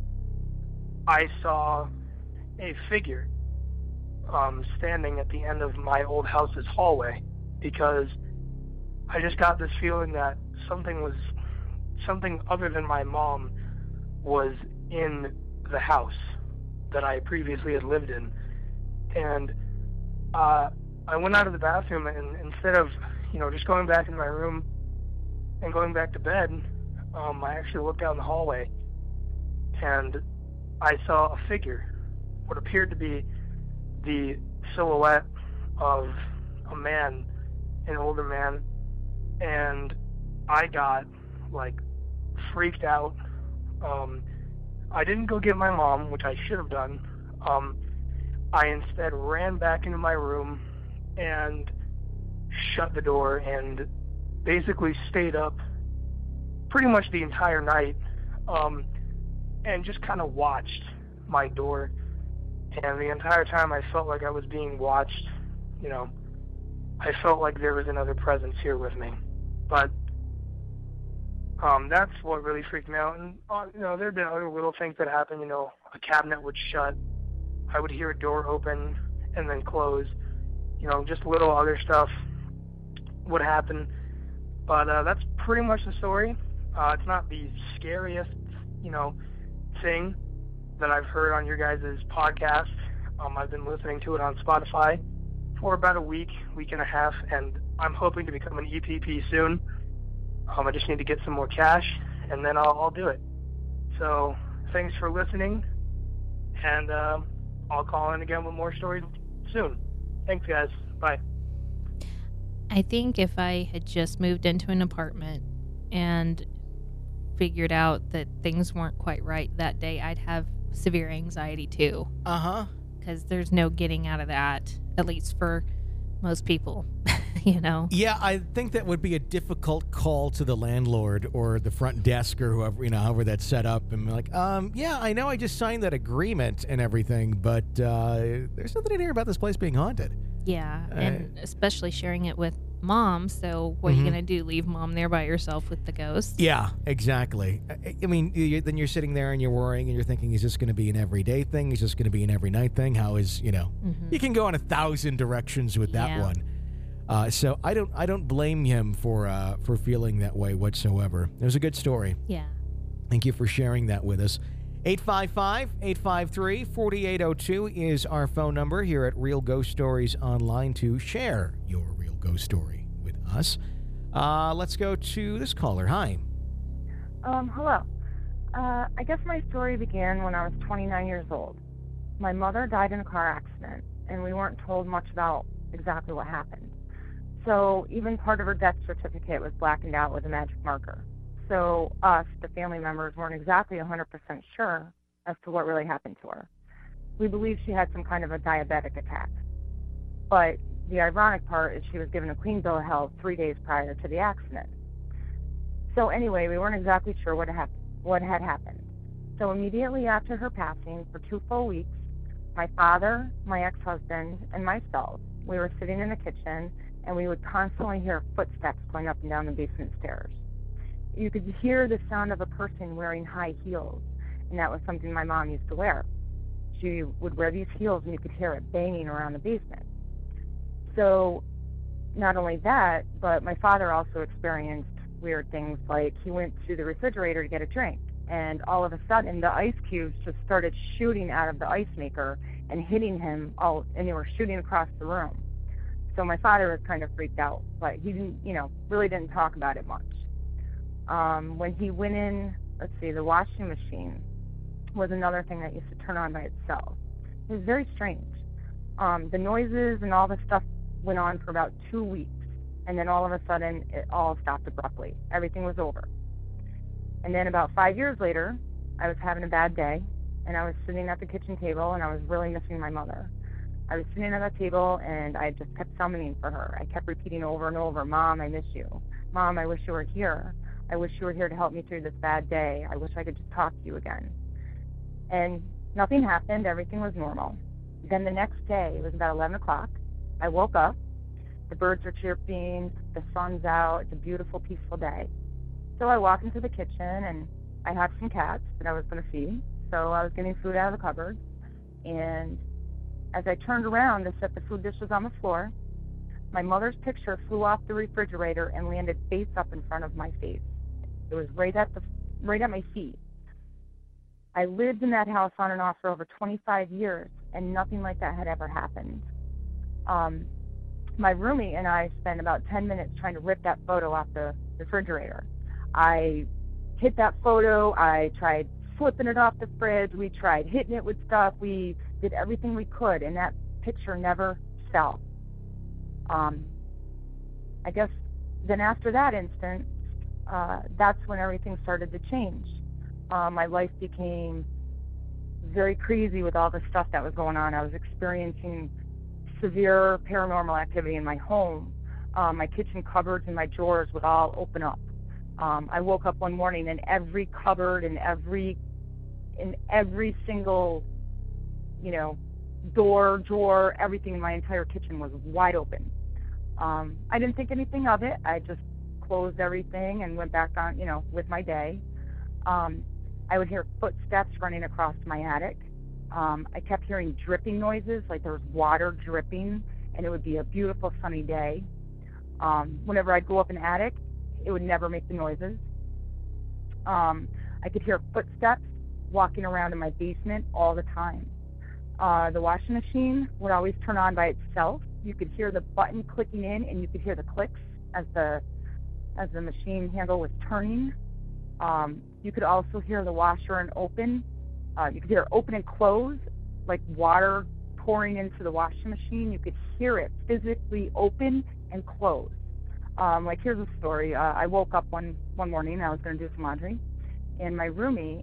Speaker 8: I saw a figure um, standing at the end of my old house's hallway, because I just got this feeling that something was, something other than my mom was in the house that I previously had lived in. And uh, I went out of the bathroom, and instead of, you know, just going back in my room and going back to bed, um, I actually looked out in the hallway, and I saw a figure, what appeared to be the silhouette of a man, an older man, and I got, like, freaked out. Um, I didn't go get my mom, which I should have done. Um, I instead ran back into my room and shut the door and basically stayed up pretty much the entire night, um, and just kind of watched my door. And the entire time I felt like I was being watched. You know, I felt like there was another presence here with me. But um, that's what really freaked me out. And, uh, you know, there had been other little things that happened. You know, a cabinet would shut. I would hear a door open and then close. You know, just little other stuff would happen. But uh, that's pretty much the story. Uh, it's not the scariest, you know, thing that I've heard on your guys' podcast. Um, I've been listening to it on Spotify for about a week, week and a half, and I'm hoping to become an E P P soon. Um, I just need to get some more cash, and then I'll, I'll do it. So thanks for listening, and uh, I'll call in again with more stories soon. Thanks, guys. Bye.
Speaker 6: I think if I had just moved into an apartment and figured out that things weren't quite right that day, I'd have severe anxiety too.
Speaker 4: Uh-huh.
Speaker 6: Because there's no getting out of that, at least for most people, you know?
Speaker 4: Yeah, I think that would be a difficult call to the landlord or the front desk or whoever, you know, however that's set up, and be like, um, yeah, I know I just signed that agreement and everything, but uh, there's something in here about this place being haunted.
Speaker 6: Yeah,
Speaker 4: Uh,
Speaker 6: and especially sharing it with mom, so what
Speaker 4: Mhm.
Speaker 6: are you going to do, leave mom there by herself with the ghost?
Speaker 4: Yeah, exactly. I, I mean, you, then you're sitting there and you're worrying and you're thinking, is this going to be an everyday thing? Is this going to be an every night thing? How is, you know,
Speaker 6: Mhm.
Speaker 4: you can go in a thousand directions with that
Speaker 6: Yeah.
Speaker 4: one. Uh, so I don't, I don't blame him for, uh, for feeling that way whatsoever. It was a good story.
Speaker 6: Yeah.
Speaker 4: Thank you for sharing that with us. eight five five, eight five three, four eight zero two is our phone number here at Real Ghost Stories Online to share your real ghost story with us. Uh, let's go to this caller. Hi.
Speaker 9: Um, hello. Uh, I guess my story began when I was twenty-nine years old. My mother died in a car accident, and we weren't told much about exactly what happened. So even part of her death certificate was blackened out with a magic marker. So us, the family members, weren't exactly one hundred percent sure as to what really happened to her. We believe she had some kind of a diabetic attack. But the ironic part is she was given a clean bill of health three days prior to the accident. So anyway, we weren't exactly sure what, hap- what had happened. So immediately after her passing, for two full weeks, my father, my ex-husband, and myself, we were sitting in the kitchen, and we would constantly hear footsteps going up and down the basement stairs. you could hear the sound of a person wearing high heels, and that was something my mom used to wear. She would wear these heels, and you could hear it banging around the basement. So not only that, but my father also experienced weird things, like he went to the refrigerator to get a drink, and all of a sudden the ice cubes just started shooting out of the ice maker and hitting him all, and they were shooting across the room. So my father was kind of freaked out, but he didn't, you know, really didn't talk about it much. Um, when he went in, let's see, the washing machine was another thing that used to turn on by itself. It was very strange. Um, the noises and all the stuff went on for about two weeks, and then all of a sudden it all stopped abruptly. Everything was over. And then about five years later, I was having a bad day, and I was sitting at the kitchen table, and I was really missing my mother. I was sitting at that table, and I just kept summoning for her. I kept repeating over and over, Mom, I miss you. Mom, I wish you were here. I wish you were here to help me through this bad day. I wish I could just talk to you again. And nothing happened. Everything was normal. Then the next day, it was about eleven o'clock, I woke up. The birds are chirping. The sun's out. It's a beautiful, peaceful day. So I walked into the kitchen, and I had some cats that I was going to feed. So I was getting food out of the cupboard. And as I turned around to set the food dishes on the floor, my mother's picture flew off the refrigerator and landed face up in front of my face. It was right at the right at my feet. I lived in that house on and off for over twenty-five years, and nothing like that had ever happened. Um, my roommate and I spent about ten minutes trying to rip that photo off the refrigerator. I hit that photo. I tried flipping it off the fridge. We tried hitting it with stuff. We did everything we could, and that picture never fell. Um, I guess then after that instance, uh, that's when everything started to change. Uh, my life became very crazy with all the stuff that was going on. I was experiencing severe paranormal activity in my home. Um, my kitchen cupboards and my drawers would all open up. Um, I woke up one morning and every cupboard and every in every single, you know, door, drawer, everything in my entire kitchen was wide open. Um, I didn't think anything of it. I just closed everything and went back on, you know, with my day. Um, I would hear footsteps running across my attic. Um, I kept hearing dripping noises, like there was water dripping, and it would be a beautiful sunny day. Um, whenever I'd go up an attic, it would never make the noises. Um, I could hear footsteps walking around in my basement all the time. Uh, the washing machine would always turn on by itself. You could hear the button clicking in, and you could hear the clicks as the as the machine handle was turning. Um, you could also hear the washer and open. Uh, you could hear it open and close, like water pouring into the washing machine. You could hear it physically open and close. Um, like, here's a story. Uh, I woke up one, one morning, and I was going to do some laundry, and my roommate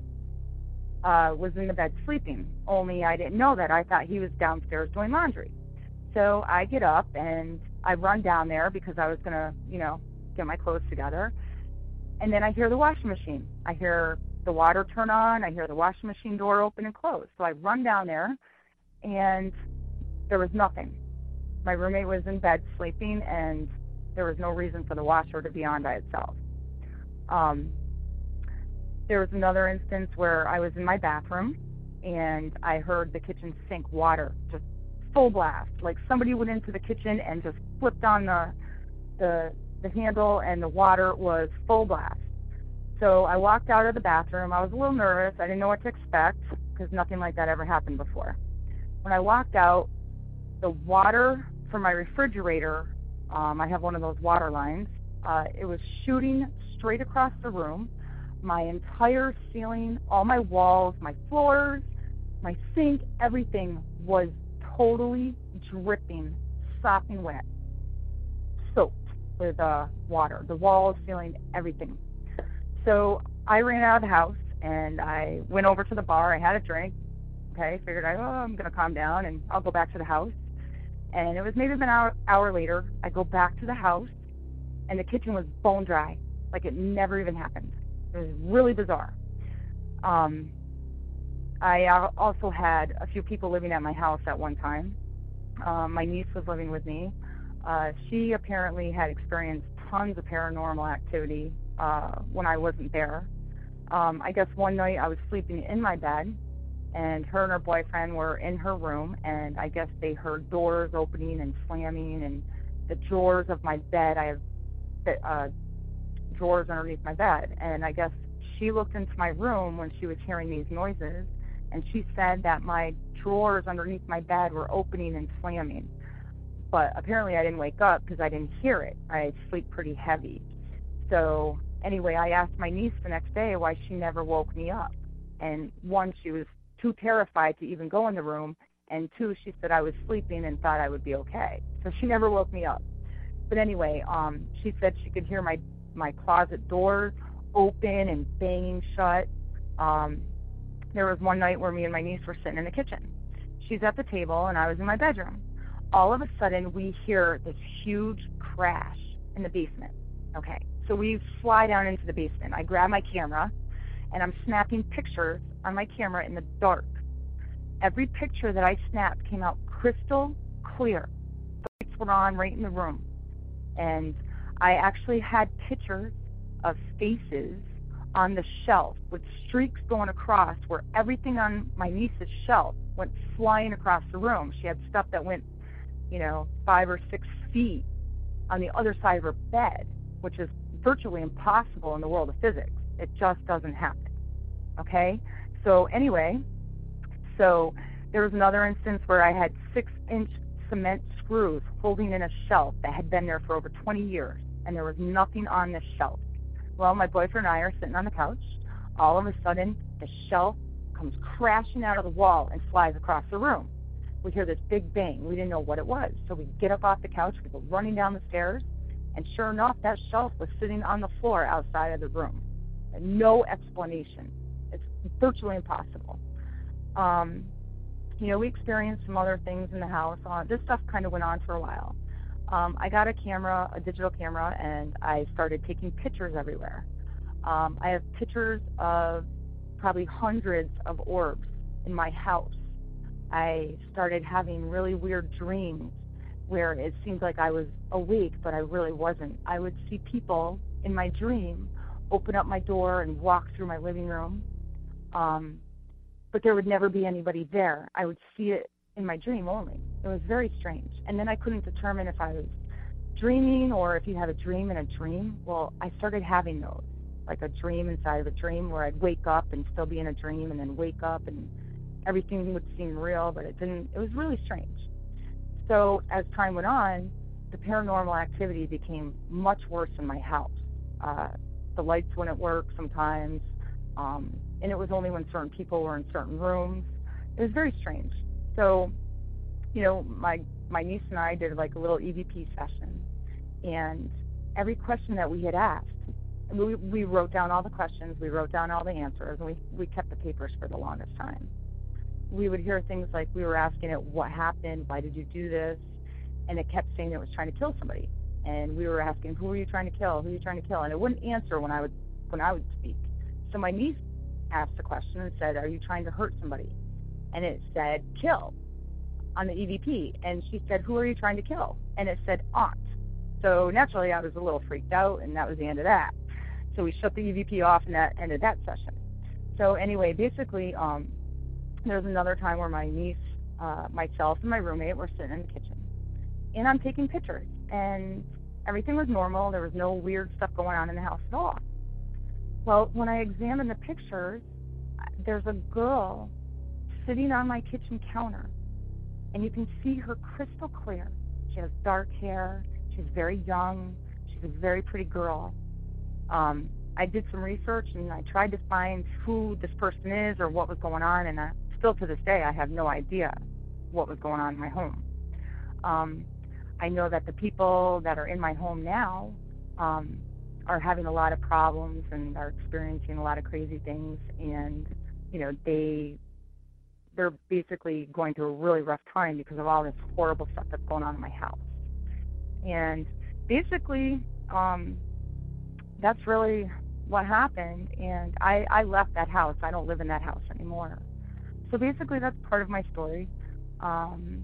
Speaker 9: uh, was in the bed sleeping, only I didn't know that. I thought he was downstairs doing laundry. So I get up, and I run down there because I was going to, you know, get my clothes together. And then I hear the washing machine. I hear the water turn on. I hear the washing machine door open and close. So I run down there, and there was nothing. My roommate was in bed sleeping, and there was no reason for the washer to be on by itself. Um, there was another instance where I was in my bathroom, and I heard the kitchen sink water just full blast. Like somebody went into the kitchen and just flipped on the the the handle, and the water was full blast. So I walked out of the bathroom. I was a little nervous. I didn't know what to expect because nothing like that ever happened before. When I walked out, the water from my refrigerator, um, I have one of those water lines, uh, it was shooting straight across the room. My entire ceiling, all my walls, my floors, my sink, everything was totally dripping, sopping wet, soaked with uh, water. The walls, ceiling, everything. So I ran out of the house, and I went over to the bar. I had a drink. Okay, figured I, oh, I'm going to calm down, and I'll go back to the house. And it was maybe an hour, hour later, I go back to the house, and the kitchen was bone dry, like it never even happened. It was really bizarre. Um, I also had a few people living at my house at one time. Um, my niece was living with me. Uh, she apparently had experienced tons of paranormal activity uh, when I wasn't there. Um, I guess one night I was sleeping in my bed, and her and her boyfriend were in her room, and I guess they heard doors opening and slamming, and the drawers of my bed, I have uh, drawers underneath my bed, and I guess she looked into my room when she was hearing these noises, and she said that my drawers underneath my bed were opening and slamming. But apparently I didn't wake up because I didn't hear it. I sleep pretty heavy. So anyway, I asked my niece the next day why she never woke me up. And one, she was too terrified to even go in the room, and two, she said I was sleeping and thought I would be okay. So she never woke me up. But anyway, um, she said she could hear my, my closet doors open and banging shut. Um, there was one night where me and my niece were sitting in the kitchen. She's at the table, and I was in my bedroom. All of a sudden, we hear this huge crash in the basement. Okay, so we fly down into the basement. I grab my camera, and I'm snapping pictures on my camera in the dark. Every picture that I snapped came out crystal clear. The lights were on right in the room. And I actually had pictures of faces on the shelf with streaks going across where everything on my niece's shelf went flying across the room. She had stuff that went, you know, five or six feet on the other side of her bed, which is virtually impossible in the world of physics. It just doesn't happen. Okay? So anyway, so there was another instance where I had six-inch cement screws holding in a shelf that had been there for over twenty years, and there was nothing on this shelf. Well, my boyfriend and I are sitting on the couch. All of a sudden, the shelf comes crashing out of the wall and flies across the room. We hear this big bang. We didn't know what it was. So we get up off the couch, we go running down the stairs, and sure enough, that shelf was sitting on the floor outside of the room. And no explanation. It's virtually impossible. Um, you know, we experienced some other things in the house. Uh, this stuff kind of went on for a while. Um, I got a camera, a digital camera, and I started taking pictures everywhere. Um, I have pictures of probably hundreds of orbs in my house. I started having really weird dreams where it seemed like I was awake, but I really wasn't. I would see people in my dream open up my door and walk through my living room, um, but there would never be anybody there. I would see it in my dream only. It was very strange. And then I couldn't determine if I was dreaming or if you have a dream in a dream. Well, I started having those, like a dream inside of a dream where I'd wake up and still be in a dream and then wake up and everything would seem real, but it didn't. It was really strange. So as time went on, the paranormal activity became much worse in my house. Uh, the lights wouldn't work sometimes, um, and it was only when certain people were in certain rooms. It was very strange. So, you know, my my niece and I did like a little E V P session, and every question that we had asked, we, we wrote down all the questions, we wrote down all the answers, and we, we kept the papers for the longest time. We would hear things like we were asking it, what happened, why did you do this, and it kept saying it was trying to kill somebody. And we were asking, who are you trying to kill, who are you trying to kill, and it wouldn't answer when I would when I would speak. So my niece asked the question and said, are you trying to hurt somebody? And it said, kill, on the E V P. And she said, who are you trying to kill? And it said, aunt. So naturally, I was a little freaked out, and that was the end of that. So we shut the E V P off, and that ended that session. So anyway, basically, um, there was another time where my niece, uh, myself, and my roommate were sitting in the kitchen. And I'm taking pictures, and everything was normal. There was no weird stuff going on in the house at all. Well, when I examined the pictures, there's a girl sitting on my kitchen counter, and you can see her crystal clear. She has dark hair. She's very young. She's a very pretty girl. Um, I did some research, and I tried to find who this person is or what was going on, and I, still to this day, I have no idea what was going on in my home. Um, I know that the people that are in my home now um, are having a lot of problems and are experiencing a lot of crazy things, and you know they they're basically going through a really rough time because of all this horrible stuff that's going on in my house. And basically, um, that's really what happened. And I, I left that house. I don't live in that house anymore. So basically, that's part of my story. Um,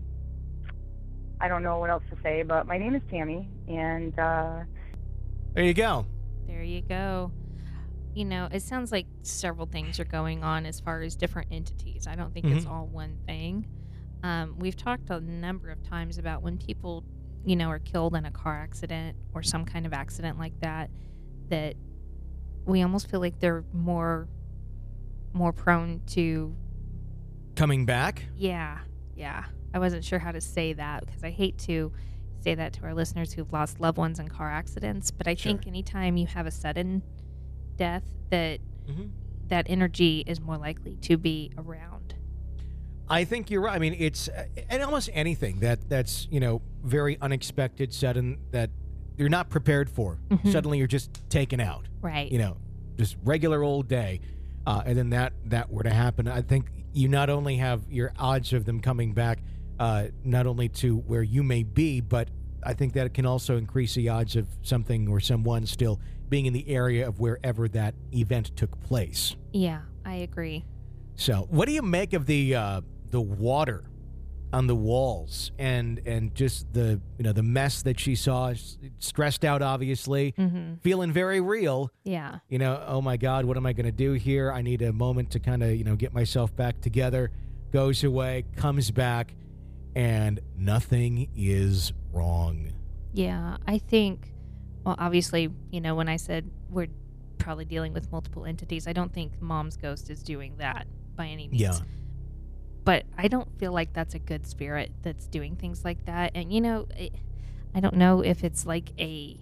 Speaker 9: I don't know what else to say, but my name is Tammy, and uh,
Speaker 4: there you go.
Speaker 6: There you go. You know, it sounds like several things are going on as far as different entities. I don't think
Speaker 4: Mhm.
Speaker 6: it's all one thing. Um, we've talked a number of times about when people, you know, are killed in a car accident or some kind of accident like that, that we almost feel like they're more, more prone to,
Speaker 4: Coming back?
Speaker 6: yeah, yeah. I wasn't sure how to say that because I hate to say that to our listeners who've lost loved ones in car accidents, but I
Speaker 4: Sure.
Speaker 6: think anytime you have a sudden death, that
Speaker 4: Mhm.
Speaker 6: that energy is more likely to be around.
Speaker 4: I think you're right. I mean, it's uh, and almost anything that that's you know very unexpected, sudden, that you're not prepared for.
Speaker 6: Mhm.
Speaker 4: Suddenly, you're just taken out.
Speaker 6: Right.
Speaker 4: You know, just regular old day, uh, and then that that were to happen. I think you not only have your odds of them coming back, uh, not only to where you may be, but I think that it can also increase the odds of something or someone still being in the area of wherever that event took place.
Speaker 6: Yeah, I agree.
Speaker 4: So, what do you make of the uh, the water on the walls and and just the you know the mess that she saw? S- Stressed out, obviously,
Speaker 6: Mhm.
Speaker 4: feeling very real.
Speaker 6: Yeah.
Speaker 4: You know, oh my God, what am I going to do here? I need a moment to kind of you know get myself back together. Goes away, comes back, and nothing is wrong.
Speaker 6: Yeah, I think, well, obviously, you know, when I said we're probably dealing with multiple entities, I don't think Mom's ghost is doing that by any means.
Speaker 4: Yeah.
Speaker 6: But I don't feel like that's a good spirit that's doing things like that. And, you know, it, I don't know if it's like a,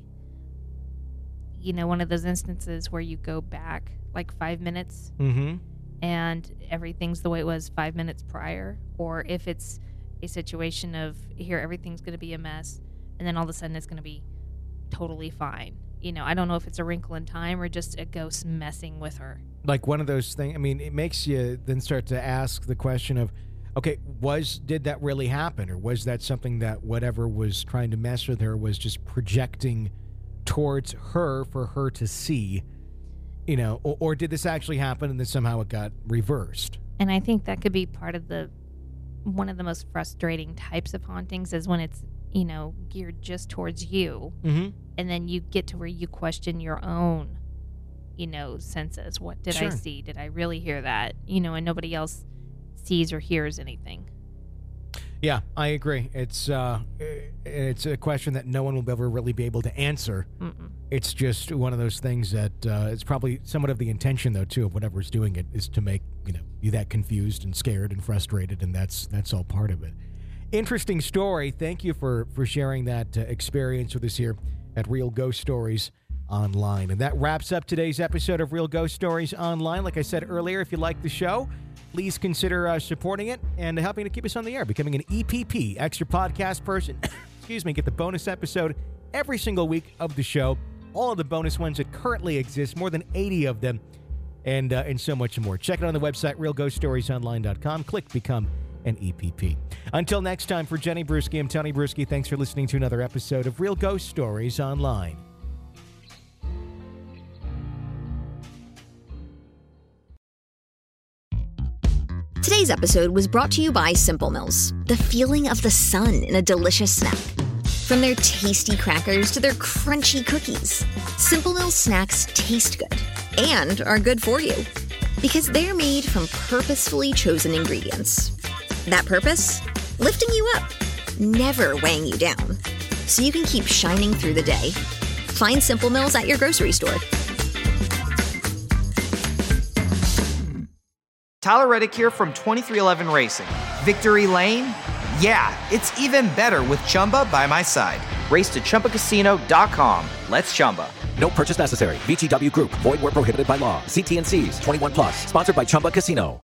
Speaker 6: you know, one of those instances where you go back like five minutes
Speaker 4: Mm-hmm.
Speaker 6: and everything's the way it was five minutes prior, or if it's a situation of here, everything's going to be a mess, and then all of a sudden it's going to be totally fine. You know, I don't know if it's a wrinkle in time or just a ghost messing with her.
Speaker 4: Like one of those things. I mean, it makes you then start to ask the question of, okay, was did that really happen, or was that something that whatever was trying to mess with her was just projecting towards her for her to see, you know, or, or did this actually happen and then somehow it got reversed?
Speaker 6: And I think that could be part of the one of the most frustrating types of hauntings is when it's, you know, geared just towards you,
Speaker 4: Mm-hmm.
Speaker 6: and then you get to where you question your own, you know, senses. What did I
Speaker 4: Sure.
Speaker 6: see? Did I really hear that? You know, and nobody else sees or hears anything.
Speaker 4: Yeah, I agree. It's uh, it's a question that no one will ever really be able to answer.
Speaker 6: Mm-mm.
Speaker 4: It's just one of those things that uh, it's probably somewhat of the intention, though, too, of whatever's doing it is to make you know you that confused and scared and frustrated, and that's that's all part of it. Interesting story. Thank you for for sharing that uh, experience with us here at Real Ghost Stories Online. And that wraps up today's episode of Real Ghost Stories Online. Like I said earlier, if you like the show, please consider uh, supporting it and helping to keep us on the air, becoming an E P P, extra podcast person. Excuse me, get the bonus episode every single week of the show. All of the bonus ones that currently exist, more than eighty of them, and uh, and so much more. Check it on the website, real ghost stories online dot com. Click Become an E P P. Until next time, for Jenny Brewski, I'm Tony Brewski. Thanks for listening to another episode of Real Ghost Stories Online.
Speaker 10: Today's episode was brought to you by Simple Mills, the feeling of the sun in a delicious snack. From their tasty crackers to their crunchy cookies, Simple Mills snacks taste good and are good for you because they're made from purposefully chosen ingredients. That purpose? Lifting you up, never weighing you down, so you can keep shining through the day. Find Simple Mills at your grocery store.
Speaker 2: Tyler Reddick here from twenty-three eleven Racing. Victory Lane? Yeah, it's even better with Chumba by my side. Race to Chumba Casino dot com. Let's Chumba.
Speaker 3: No purchase necessary. V G W Group. Void where prohibited by law. See T and C's. twenty-one plus. Sponsored by Chumba Casino.